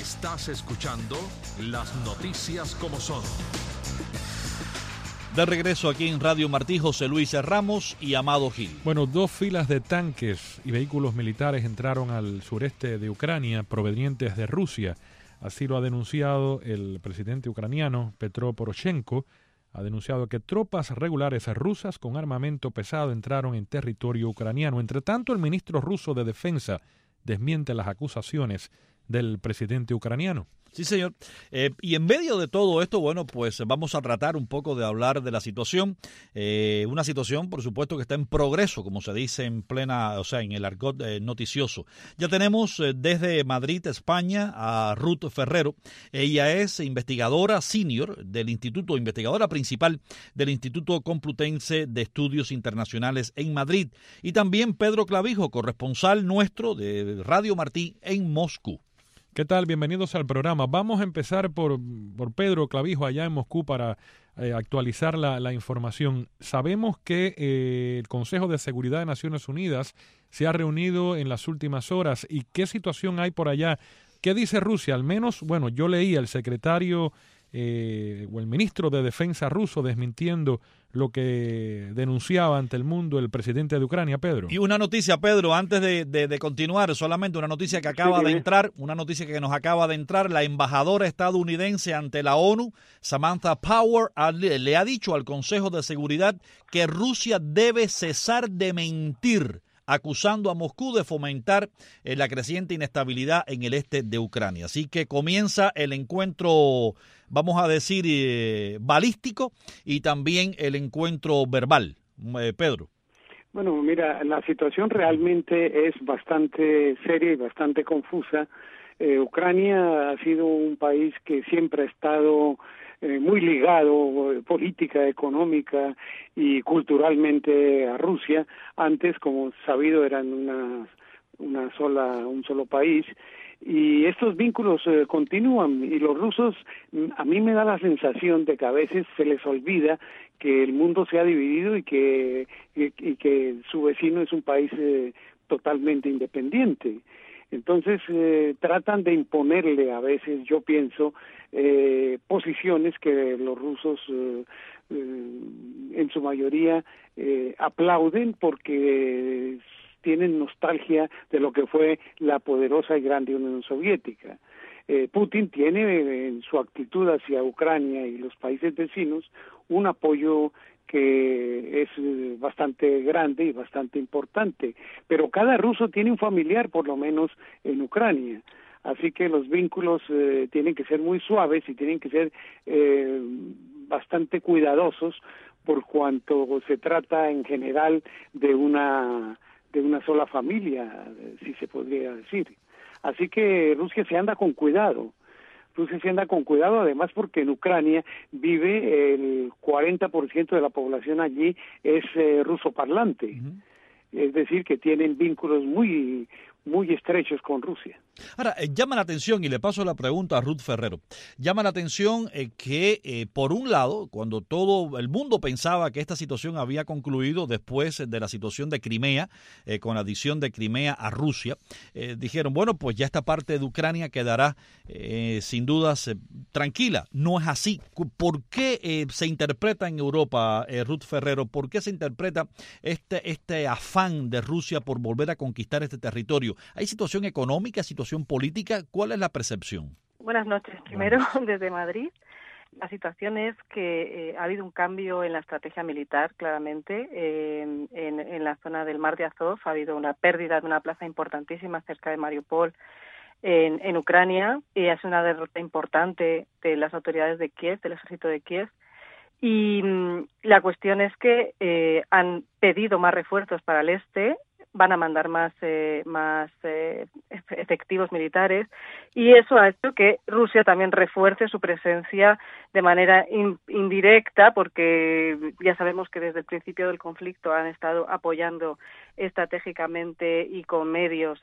Estás escuchando las noticias como son. De regreso aquí en Radio Martí, José Luis Ramos y Amado Gil. Bueno, 2 filas de tanques y vehículos militares entraron al sureste de Ucrania provenientes de Rusia. Así lo ha denunciado el presidente ucraniano Petro Poroshenko. Ha denunciado que tropas regulares rusas con armamento pesado entraron en territorio ucraniano. Entre tanto, el ministro ruso de Defensa desmiente las acusaciones del presidente ucraniano. Sí, señor. Y en medio de todo esto, bueno, pues vamos a tratar un poco de hablar de la situación. Una situación, por supuesto, que está en progreso, como se dice en plena, o sea, en el argot noticioso. Ya tenemos desde Madrid, España, a Ruth Ferrero. Ella es investigadora senior del Instituto, investigadora principal del Instituto Complutense de Estudios Internacionales en Madrid. Y también Pedro Clavijo, corresponsal nuestro de Radio Martí en Moscú. ¿Qué tal? Bienvenidos al programa. Vamos a empezar por Pedro Clavijo allá en Moscú para actualizar la información. Sabemos que el Consejo de Seguridad de Naciones Unidas se ha reunido en las últimas horas. ¿Y qué situación hay por allá? ¿Qué dice Rusia? Al menos, bueno, yo leí al secretario o el ministro de Defensa ruso desmintiendo lo que denunciaba ante el mundo el presidente de Ucrania, Pedro. Y una noticia, Pedro, antes de continuar, solamente una noticia que acaba de entrar, una noticia que nos acaba de entrar, la embajadora estadounidense ante la ONU, Samantha Power, le ha dicho al Consejo de Seguridad que Rusia debe cesar de mentir, acusando a Moscú de fomentar la creciente inestabilidad en el este de Ucrania. Así que comienza el encuentro, vamos a decir, balístico y también el encuentro verbal. Pedro. Bueno, mira, la situación realmente es bastante seria y bastante confusa. Ucrania ha sido un país que siempre ha estado muy ligado política, económica y culturalmente a Rusia. Antes, como sabido, eran un solo país. Y estos vínculos continúan, y los rusos, a mí me da la sensación de que a veces se les olvida que el mundo se ha dividido y que su vecino es un país totalmente independiente. Entonces tratan de imponerle a veces, yo pienso, posiciones que los rusos en su mayoría aplauden porque tienen nostalgia de lo que fue la poderosa y grande Unión Soviética. Putin tiene en su actitud hacia Ucrania y los países vecinos un apoyo que es bastante grande y bastante importante, pero cada ruso tiene un familiar por lo menos en Ucrania, así que los vínculos tienen que ser muy suaves y tienen que ser bastante cuidadosos por cuanto se trata en general de una sola familia, si se podría decir. Así que Rusia se anda con cuidado. Además porque en Ucrania vive el 40% de la población allí es ruso parlante. Uh-huh. Es decir, que tienen vínculos muy estrechos con Rusia. Ahora, llama la atención, y le paso la pregunta a Ruth Ferrero, llama la atención que, por un lado, cuando todo el mundo pensaba que esta situación había concluido después de la situación de Crimea, con la adición de Crimea a Rusia, dijeron, bueno, pues ya esta parte de Ucrania quedará, sin dudas, tranquila. No es así. ¿Por qué se interpreta en Europa, Ruth Ferrero, por qué se interpreta este afán de Rusia por volver a conquistar este territorio? ¿Hay situación económica, situación política? ¿Cuál es la percepción? Buenas noches. Primero, desde Madrid, la situación es que ha habido un cambio en la estrategia militar, claramente. En la zona del Mar de Azov ha habido una pérdida de una plaza importantísima cerca de Mariupol en Ucrania, y es una derrota importante de las autoridades de Kiev, del ejército de Kiev. Y la cuestión es que han pedido más refuerzos para el este, van a mandar más efectivos militares, y eso ha hecho que Rusia también refuerce su presencia de manera indirecta, porque ya sabemos que desde el principio del conflicto han estado apoyando estratégicamente y con medios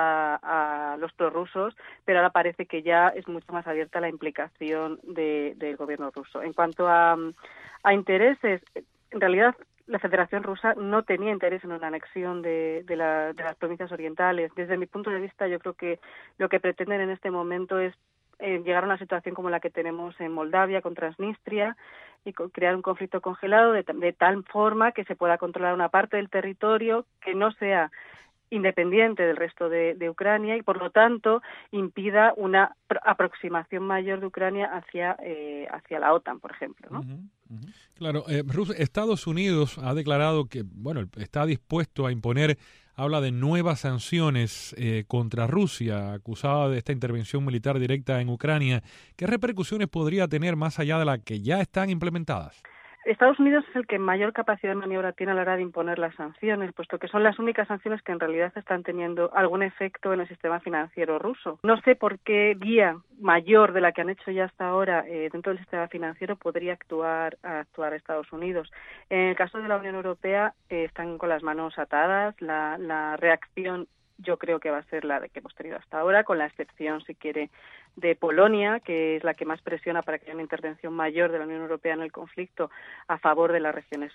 a los prorrusos, pero ahora parece que ya es mucho más abierta la implicación del gobierno ruso. En cuanto a intereses, en realidad la Federación Rusa no tenía interés en una anexión de las provincias orientales. Desde mi punto de vista, yo creo que lo que pretenden en este momento es llegar a una situación como la que tenemos en Moldavia con Transnistria y crear un conflicto congelado de tal forma que se pueda controlar una parte del territorio que no sea independiente del resto de Ucrania y, por lo tanto, impida una aproximación mayor de Ucrania hacia la OTAN, por ejemplo, ¿no? Claro, Estados Unidos ha declarado que, bueno, está dispuesto a imponer, habla de nuevas sanciones contra Rusia, acusada de esta intervención militar directa en Ucrania. ¿Qué repercusiones podría tener más allá de las que ya están implementadas? Estados Unidos es el que mayor capacidad de maniobra tiene a la hora de imponer las sanciones, puesto que son las únicas sanciones que en realidad están teniendo algún efecto en el sistema financiero ruso. No sé por qué vía mayor de la que han hecho ya hasta ahora dentro del sistema financiero podría actuar Estados Unidos. En el caso de la Unión Europea están con las manos atadas. La reacción yo creo que va a ser la de que hemos tenido hasta ahora, con la excepción, si quiere, de Polonia, que es la que más presiona para que haya una intervención mayor de la Unión Europea en el conflicto a favor de las regiones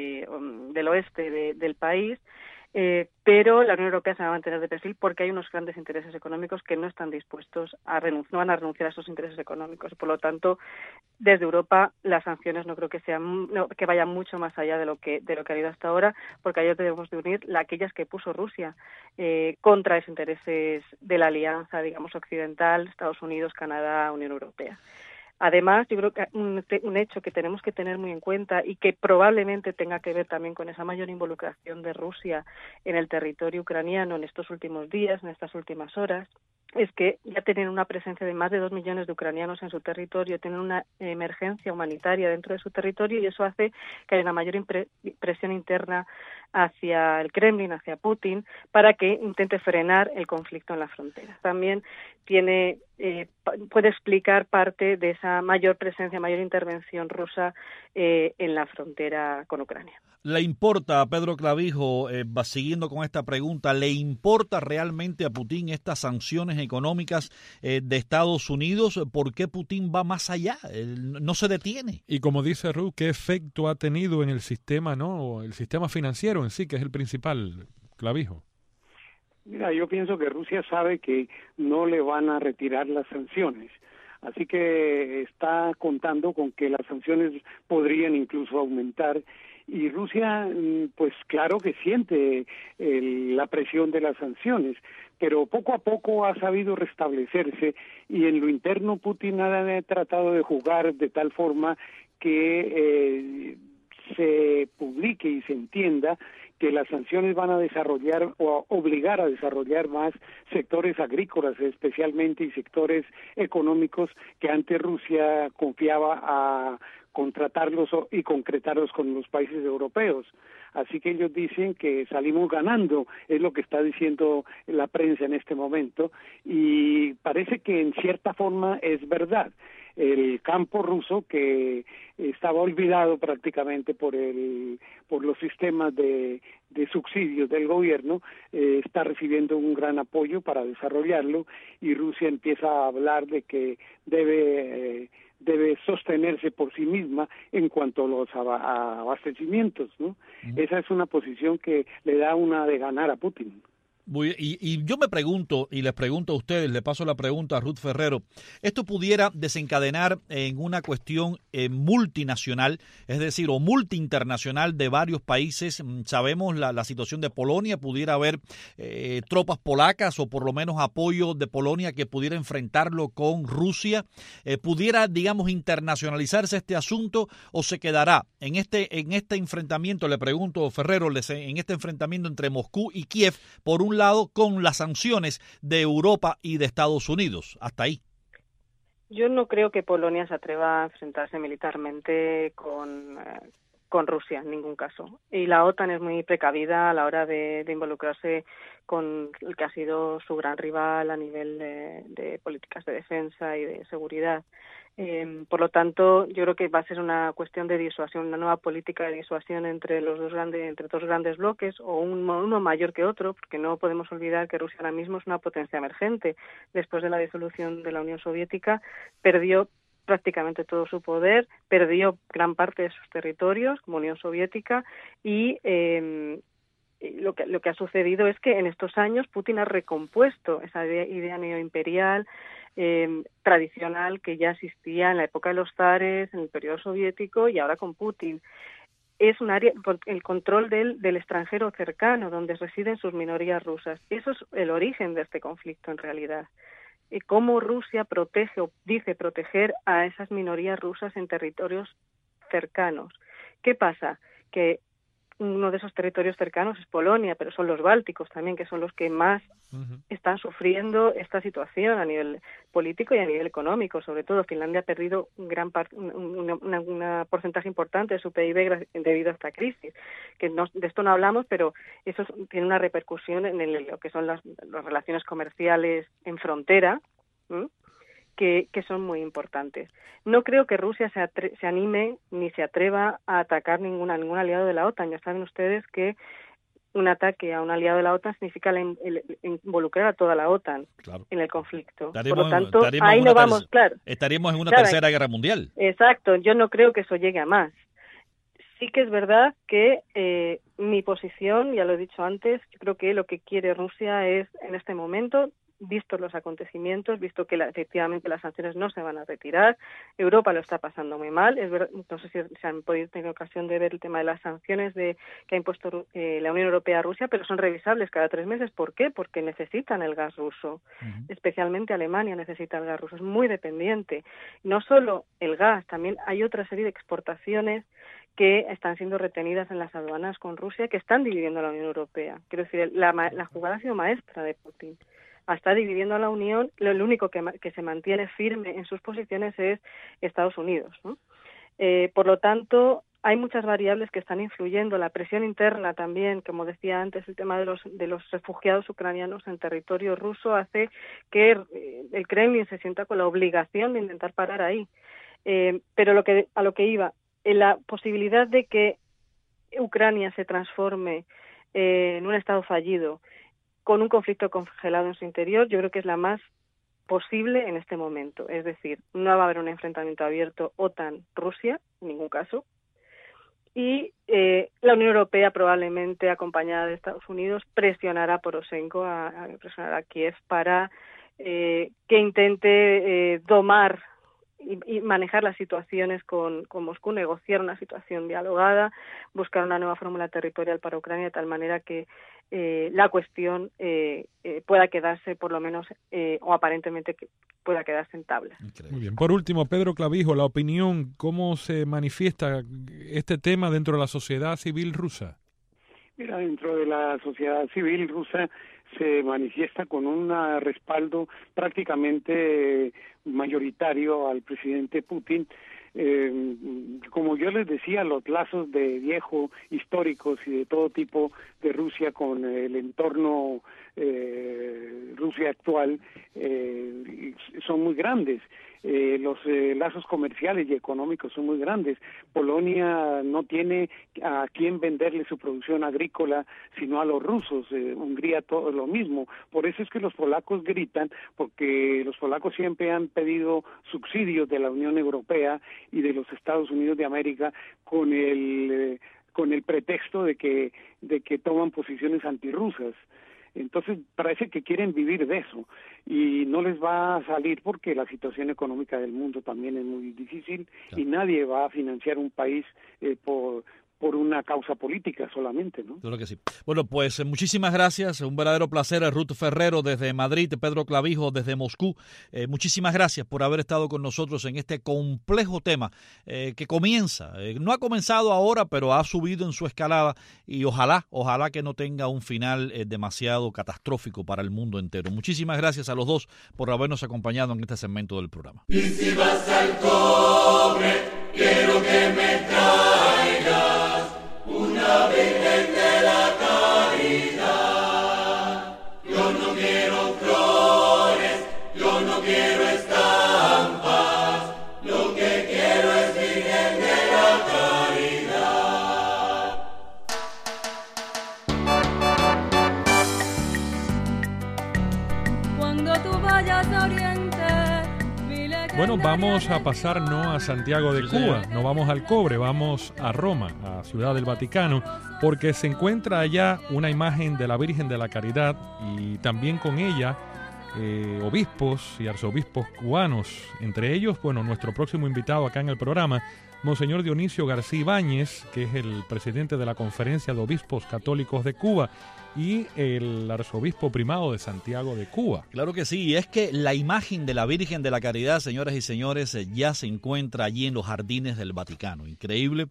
del oeste del país. Pero la Unión Europea se va a mantener de perfil porque hay unos grandes intereses económicos que no están dispuestos no van a renunciar a esos intereses económicos. Por lo tanto, desde Europa las sanciones no creo que que vayan mucho más allá de lo que ha habido hasta ahora, porque ahí debemos de unir aquellas que puso Rusia contra esos intereses de la alianza, digamos, occidental, Estados Unidos, Canadá, Unión Europea. Además, yo creo que un hecho que tenemos que tener muy en cuenta y que probablemente tenga que ver también con esa mayor involucración de Rusia en el territorio ucraniano en estos últimos días, en estas últimas horas, es que ya tienen una presencia de más de 2 millones de ucranianos en su territorio, tienen una emergencia humanitaria dentro de su territorio y eso hace que haya una mayor presión interna hacia el Kremlin, hacia Putin, para que intente frenar el conflicto en la frontera. También puede explicar parte de esa mayor presencia, mayor intervención rusa en la frontera con Ucrania. ¿Le importa, Pedro Clavijo, siguiendo con esta pregunta, le importa realmente a Putin estas sanciones económicas de Estados Unidos? ¿Por qué Putin va más allá? No se detiene. Y como dice Ruth, ¿qué efecto ha tenido en el sistema, ¿no? El sistema financiero en sí, que es el principal, Clavijo? Mira, yo pienso que Rusia sabe que no le van a retirar las sanciones. Así que está contando con que las sanciones podrían incluso aumentar. Y Rusia, pues claro que siente la presión de las sanciones, pero poco a poco ha sabido restablecerse y en lo interno Putin ha tratado de jugar de tal forma que se publique y se entienda que las sanciones van a desarrollar o a obligar a desarrollar más sectores agrícolas especialmente y sectores económicos que antes Rusia confiaba a contratarlos y concretarlos con los países europeos. Así que ellos dicen que salimos ganando, es lo que está diciendo la prensa en este momento, y parece que en cierta forma es verdad. El campo ruso, que estaba olvidado prácticamente por los sistemas de subsidios del gobierno, está recibiendo un gran apoyo para desarrollarlo, y Rusia empieza a hablar de que debe sostenerse por sí misma en cuanto a los abastecimientos, ¿no? Esa es una posición que le da una de ganar a Putin. Y yo me pregunto, y les pregunto a ustedes, le paso la pregunta a Ruth Ferrero, ¿esto pudiera desencadenar en una cuestión multinacional, es decir, o multiinternacional de varios países? Sabemos la situación de Polonia, pudiera haber tropas polacas o por lo menos apoyo de Polonia que pudiera enfrentarlo con Rusia. ¿Pudiera, digamos, internacionalizarse este asunto o se quedará en este enfrentamiento, le pregunto, Ferrero, en este enfrentamiento entre Moscú y Kiev, por un lado, con las sanciones de Europa y de Estados Unidos? Hasta ahí. Yo no creo que Polonia se atreva a enfrentarse militarmente con Rusia en ningún caso. Y la OTAN es muy precavida a la hora de involucrarse con el que ha sido su gran rival a nivel de políticas de defensa y de seguridad. Por lo tanto, yo creo que va a ser una cuestión de disuasión, una nueva política de disuasión entre dos grandes bloques, o uno mayor que otro, porque no podemos olvidar que Rusia ahora mismo es una potencia emergente. Después de la disolución de la Unión Soviética, perdió prácticamente todo su poder, perdió gran parte de sus territorios como Unión Soviética y lo que ha sucedido es que en estos años Putin ha recompuesto esa idea neoimperial tradicional que ya existía en la época de los zares, en el periodo soviético y ahora con Putin. Es un área, el control del extranjero cercano, donde residen sus minorías rusas. Eso es el origen de este conflicto en realidad. Cómo Rusia protege o dice proteger a esas minorías rusas en territorios cercanos. ¿Qué pasa? Que uno de esos territorios cercanos es Polonia, pero son los bálticos también, que son los que más están sufriendo esta situación a nivel político y a nivel económico. Sobre todo, Finlandia ha perdido un porcentaje importante de su PIB debido a esta crisis. De esto no hablamos, pero eso tiene una repercusión en lo que son las relaciones comerciales en frontera, que son muy importantes. No creo que Rusia se anime ni se atreva a atacar ningún aliado de la OTAN. Ya saben ustedes que un ataque a un aliado de la OTAN significa involucrar a toda la OTAN en el conflicto. Por lo tanto, ahí no vamos, claro. Estaríamos en una tercera guerra mundial. Exacto, yo no creo que eso llegue a más. Sí que es verdad que mi posición, ya lo he dicho antes, yo creo que lo que quiere Rusia es, en este momento, vistos los acontecimientos, visto que efectivamente las sanciones no se van a retirar, Europa lo está pasando muy mal. Es verdad, no sé si se han podido tener ocasión de ver el tema de las sanciones que ha impuesto la Unión Europea a Rusia, pero son revisables cada 3 meses. ¿Por qué? Porque necesitan el gas ruso. Especialmente Alemania necesita el gas ruso, es muy dependiente. No solo el gas, también hay otra serie de exportaciones que están siendo retenidas en las aduanas con Rusia, que están dividiendo a la Unión Europea. Quiero decir, la jugada ha sido maestra de Putin. Está dividiendo a la Unión. Lo único que se mantiene firme en sus posiciones es Estados Unidos, ¿no? Por lo tanto, hay muchas variables que están influyendo. La presión interna también, como decía antes, el tema de los refugiados ucranianos en territorio ruso hace que el Kremlin se sienta con la obligación de intentar parar ahí. Pero a lo que iba, la posibilidad de que Ucrania se transforme en un estado fallido, con un conflicto congelado en su interior, yo creo que es la más posible en este momento. Es decir, no va a haber un enfrentamiento abierto OTAN-Rusia, en ningún caso, y la Unión Europea, probablemente acompañada de Estados Unidos, presionará a Poroshenko, presionará a Kiev para que intente domar y manejar las situaciones con Moscú, negociar una situación dialogada, buscar una nueva fórmula territorial para Ucrania, de tal manera que la cuestión pueda quedarse, por lo menos, o aparentemente que pueda quedarse en tablas. Muy bien. Por último, Pedro Clavijo, la opinión, ¿cómo se manifiesta este tema dentro de la sociedad civil rusa? Mira, dentro de la sociedad civil rusa se manifiesta con un respaldo prácticamente mayoritario al presidente Putin. Como yo les decía, los lazos de viejo, históricos y de todo tipo de Rusia con el entorno Rusia actual son muy grandes. Los lazos comerciales y económicos son muy grandes. Polonia no tiene a quién venderle su producción agrícola sino a los rusos. Hungría todo lo mismo. Por eso es que los polacos gritan, porque los polacos siempre han pedido subsidios de la Unión Europea y de los Estados Unidos de América con el pretexto de que toman posiciones antirrusas. Entonces parece que quieren vivir de eso y no les va a salir porque la situación económica del mundo también es muy difícil, claro. Y nadie va a financiar un país por una causa política solamente, ¿no? Claro que sí. Bueno, pues muchísimas gracias, un verdadero placer. Ruth Ferrero desde Madrid, Pedro Clavijo desde Moscú. Muchísimas gracias por haber estado con nosotros en este complejo tema que comienza. No ha comenzado ahora, pero ha subido en su escalada y ojalá que no tenga un final demasiado catastrófico para el mundo entero. Muchísimas gracias a los dos por habernos acompañado en este segmento del programa. Y si vas al cobre, quiero que me traigas una Virgen de la Caridad. Yo no quiero flores, yo no quiero estampas, lo que quiero es Virgen de la Caridad. Cuando tú vayas a Oriente, mi lección Bueno, vamos a pasar no a Santiago de Cuba, no vamos al Cobre, vamos a Roma, a Ciudad del Vaticano, porque se encuentra allá una imagen de la Virgen de la Caridad y también con ella obispos y arzobispos cubanos, entre ellos, bueno, nuestro próximo invitado acá en el programa, Monseñor Dionisio García Ibáñez, que es el presidente de la Conferencia de Obispos Católicos de Cuba, y el arzobispo primado de Santiago de Cuba. Claro que sí, y es que la imagen de la Virgen de la Caridad, señoras y señores, ya se encuentra allí en los jardines del Vaticano. Increíble,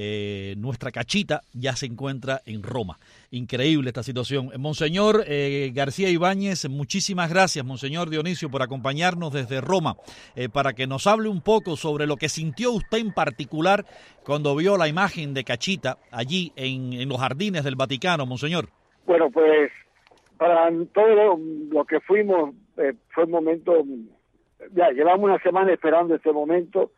nuestra cachita ya se encuentra en Roma. Increíble esta situación. Monseñor García Ibáñez, muchísimas gracias, Monseñor Dionisio, por acompañarnos desde Roma, para que nos hable un poco sobre lo que sintió usted en particular cuando vio la imagen de Cachita allí en los jardines del Vaticano, Monseñor. Bueno, pues para todo lo que fuimos fue un momento, ya llevamos una semana esperando este momento,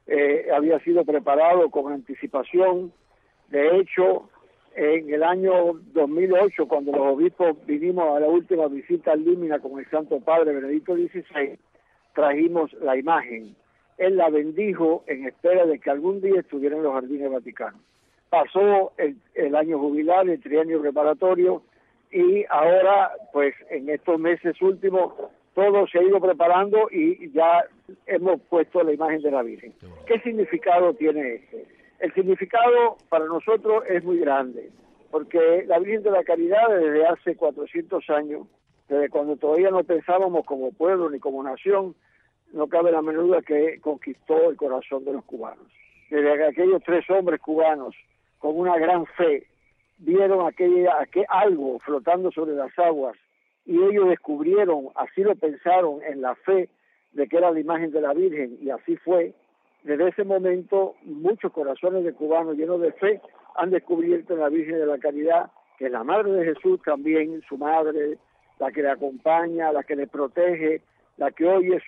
había sido preparado con anticipación. De hecho, en el año 2008, cuando los obispos vinimos a la última visita al Límina con el Santo Padre Benedicto XVI, trajimos la imagen. Él la bendijo en espera de que algún día estuviera en los jardines vaticanos. Pasó el año jubilar, el trienio preparatorio, y ahora, pues en estos meses últimos, todo se ha ido preparando y ya hemos puesto la imagen de la Virgen. ¿Qué significado tiene este? El significado para nosotros es muy grande, porque la Virgen de la Caridad desde hace 400 años, desde cuando todavía no pensábamos como pueblo ni como nación, no cabe la menor duda que conquistó el corazón de los cubanos. Desde aquellos 3 hombres cubanos con una gran fe, vieron algo flotando sobre las aguas y ellos descubrieron, así lo pensaron en la fe de que era la imagen de la Virgen, y así fue. Desde ese momento muchos corazones de cubanos llenos de fe han descubierto en la Virgen de la Caridad, que es la Madre de Jesús también, su madre, la que le acompaña, la que le protege, la que oye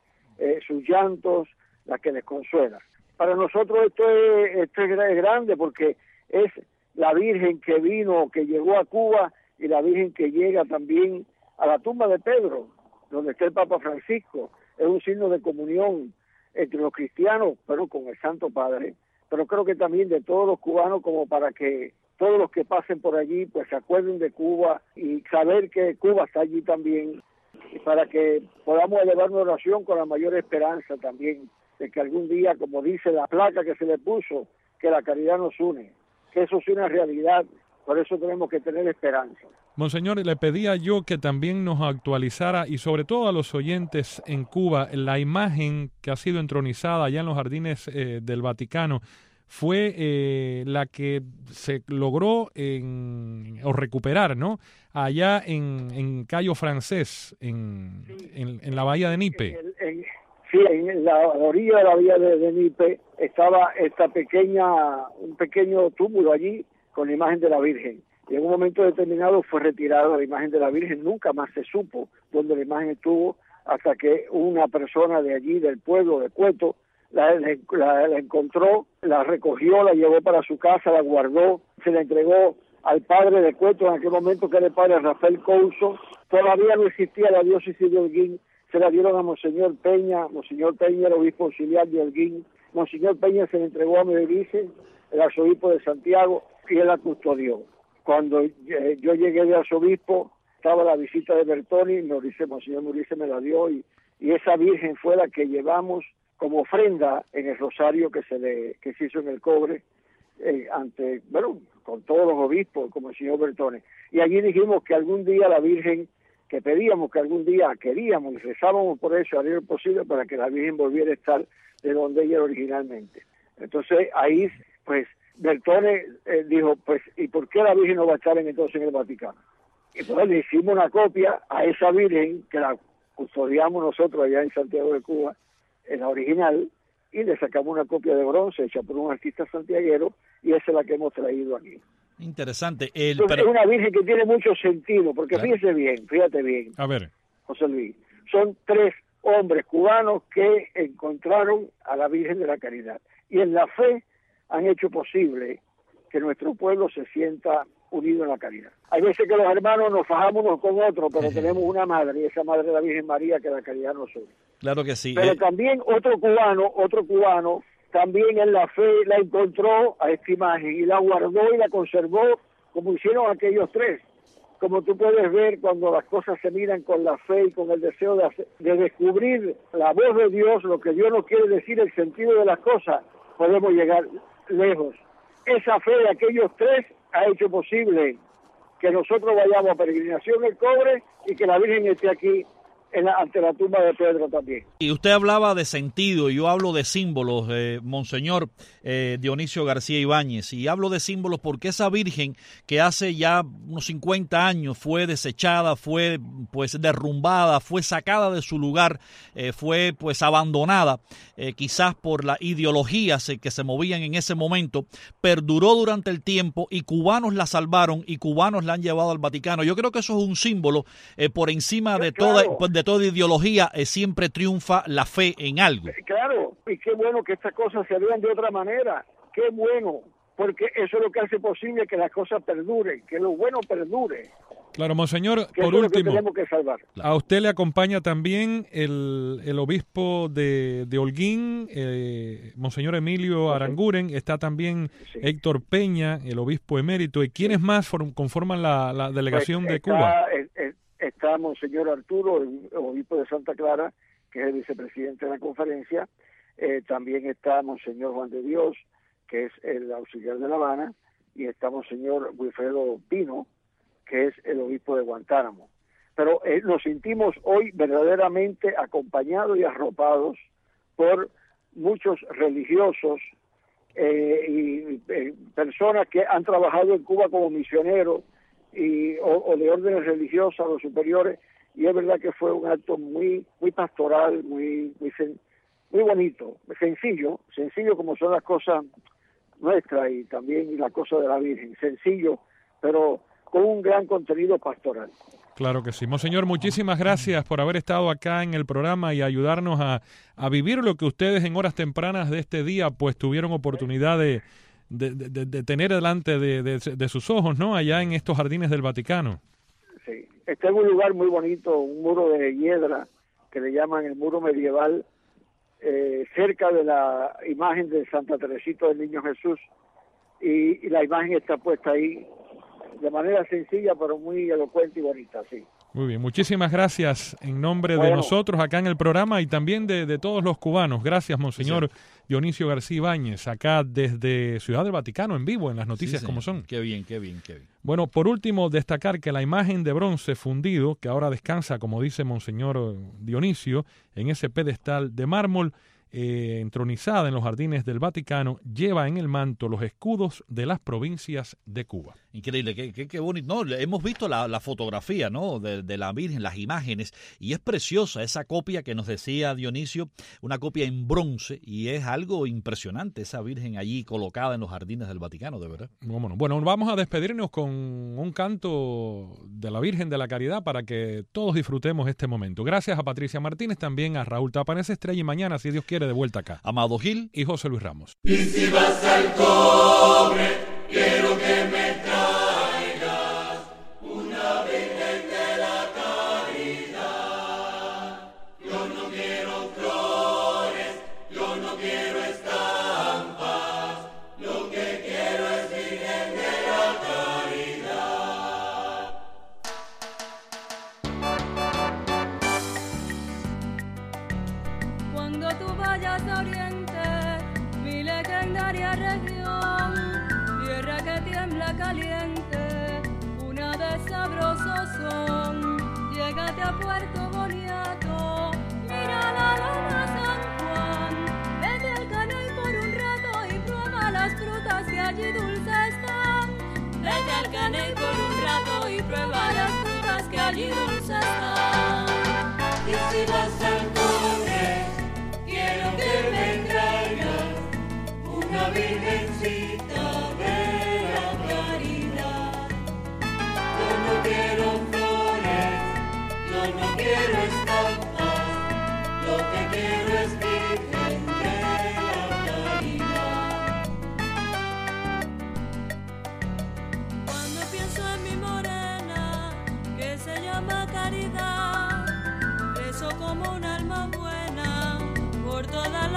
sus llantos, la que les consuela. Para nosotros esto es grande porque es la Virgen que vino, que llegó a Cuba, y la Virgen que llega también a la tumba de Pedro, donde está el Papa Francisco. Es un signo de comunión entre los cristianos, pero con el Santo Padre. Pero creo que también de todos los cubanos, como para que todos los que pasen por allí pues se acuerden de Cuba y saber que Cuba está allí también, y para que podamos elevar una oración con la mayor esperanza también de que algún día, como dice la placa que se le puso, que la caridad nos une, que eso sea una realidad. Por eso tenemos que tener esperanza. Monseñor, le pedía yo que también nos actualizara, y sobre todo a los oyentes en Cuba, la imagen que ha sido entronizada allá en los jardines del Vaticano. Fue la que se logró recuperar, ¿no? Allá en Cayo Francés, en la bahía de Nipe. Sí, en la orilla de la bahía de Nipe estaba un pequeño túmulo allí con la imagen de la Virgen. Y en un momento determinado fue retirada la imagen de la Virgen. Nunca más se supo dónde la imagen estuvo, hasta que una persona de allí, del pueblo de Cueto, la encontró, la recogió, la llevó para su casa, la guardó, se la entregó al padre de Cueto en aquel momento, que era el padre Rafael Couso. Todavía no existía la diócesis de Holguín, se la dieron a Monseñor Peña era obispo auxiliar de Holguín. Monseñor Peña se la entregó a Medellín, el arzobispo de Santiago, y él la custodió. Cuando yo llegué de arzobispo, estaba la visita de Bertoni, Monseñor Murice me la dio, y esa Virgen fue la que llevamos como ofrenda en el rosario que se hizo en el Cobre, con todos los obispos, como el señor Bertone. Y allí dijimos que algún día la Virgen, que pedíamos que algún día queríamos y rezábamos por eso, haría lo posible para que la Virgen volviera a estar de donde ella era originalmente. Entonces ahí, pues, Bertone dijo, pues, ¿y por qué la Virgen no va a estar entonces en el Vaticano? Y pues le hicimos una copia a esa Virgen, que la custodiamos nosotros allá en Santiago de Cuba, en la original, y le sacamos una copia de bronce hecha por un artista santiaguero, y esa es la que hemos traído aquí. Interesante. Es una Virgen que tiene mucho sentido, porque claro, fíjate bien, a ver, José Luis, son 3 hombres cubanos que encontraron a la Virgen de la Caridad, y en la fe han hecho posible que nuestro pueblo se sienta unidos en la caridad. Hay veces que los hermanos nos fajamos unos con otros, pero tenemos una madre, y esa madre es la Virgen María, que la caridad nos une. Claro que sí. Pero también otro cubano, también en la fe la encontró a esta imagen y la guardó y la conservó como hicieron aquellos tres. Como tú puedes ver, cuando las cosas se miran con la fe y con el deseo de descubrir la voz de Dios, lo que Dios nos quiere decir, el sentido de las cosas, podemos llegar lejos. Esa fe de aquellos tres ha hecho posible que nosotros vayamos a peregrinación El Cobre y que la Virgen esté aquí ante la tumba de Pedro también. Y usted hablaba de sentido, yo hablo de símbolos, Monseñor Dionisio García Ibáñez, y hablo de símbolos porque esa Virgen que hace ya unos 50 años fue desechada, fue pues derrumbada, fue sacada de su lugar, fue pues abandonada, quizás por la ideología que se movían en ese momento, perduró durante el tiempo y cubanos la salvaron y cubanos la han llevado al Vaticano. Yo creo que eso es un símbolo por encima de toda ideología, siempre triunfa la fe en algo. Claro, y qué bueno que estas cosas se vean de otra manera, qué bueno, porque eso es lo que hace posible que las cosas perduren, que lo bueno perdure. Claro, Monseñor, que por eso último, es lo que tenemos que salvar. A usted le acompaña también el obispo de Holguín, Monseñor Emilio Aranguren, está también Héctor Peña, el obispo emérito, ¿y quiénes más conforman la delegación de Cuba? Está Monseñor Arturo, el obispo de Santa Clara, que es el vicepresidente de la conferencia. También está Monseñor Juan de Dios, que es el auxiliar de La Habana, y está Monseñor Wilfredo Pino, que es el obispo de Guantánamo. Pero nos sentimos hoy verdaderamente acompañados y arropados por muchos religiosos y personas que han trabajado en Cuba como misioneros, o de órdenes religiosas o superiores, y es verdad que fue un acto muy pastoral, muy bonito, sencillo como son las cosas nuestras y también la cosa de la Virgen, sencillo, pero con un gran contenido pastoral. Claro que sí. Monseñor, muchísimas gracias por haber estado acá en el programa y ayudarnos a vivir lo que ustedes en horas tempranas de este día pues tuvieron oportunidad de tener delante de sus ojos, ¿no? Allá en estos jardines del Vaticano. Sí, está en un lugar muy bonito, un muro de hiedra que le llaman el muro medieval, cerca de la imagen de Santa Teresita del Niño Jesús, y la imagen está puesta ahí de manera sencilla pero muy elocuente y bonita, sí. Muy bien, muchísimas gracias en nombre de nosotros acá en el programa y también de todos los cubanos. Gracias, Monseñor Dionisio García Ibáñez, acá desde Ciudad del Vaticano, en vivo, en las noticias como son. Qué bien. Bueno, por último, destacar que la imagen de bronce fundido, que ahora descansa, como dice Monseñor Dionisio, en ese pedestal de mármol, entronizada en los jardines del Vaticano, lleva en el manto los escudos de las provincias de Cuba. Increíble, qué bonito. No, hemos visto la fotografía, ¿no? de la Virgen, las imágenes, y es preciosa esa copia que nos decía Dionisio, una copia en bronce, y es algo impresionante esa Virgen allí colocada en los jardines del Vaticano, de verdad. Bueno, vamos a despedirnos con un canto de la Virgen de la Caridad para que todos disfrutemos este momento. Gracias a Patricia Martínez, también a Raúl Tapanés Estrella, y mañana, si Dios quiere, de vuelta acá. Amado Gil y José Luis Ramos. Y si vas al Cobre, quiero que me traigas una Virgen de la Caridad. Yo no quiero flores, yo no quiero estampas, lo que quiero es Virgen de la Caridad. Cuando tú vayas a Oriente, mi legendaria región, tierra que tiembla caliente, una de sabrosos son. Llégate a Puerto Boniato, mira la loma San Juan, vete al Caney por un rato y prueba las frutas que allí dulces están. Vete al Caney por un rato y prueba las frutas que allí dulces están. Y si vas al Cobre, quiero que me traigas una Virgencita de la Caridad. Yo no quiero flores, yo no quiero estampas, lo que quiero es Virgen de la Caridad. Cuando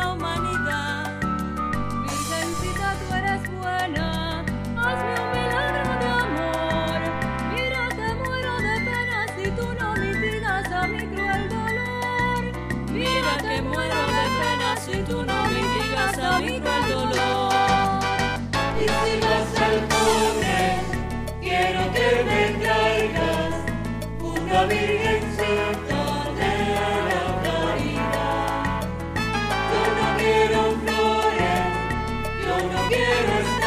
la humanidad. Virgencita, tú eres buena, hazme un milagro de amor. Mira que muero de pena si tú no mitigas a mi cruel dolor. Mira que muero de pena si tú no mitigas a mi cruel dolor. Y si vas al pobre, quiero que me traigas una virgencita de la caridad. Yo no quiero flores, yo no quiero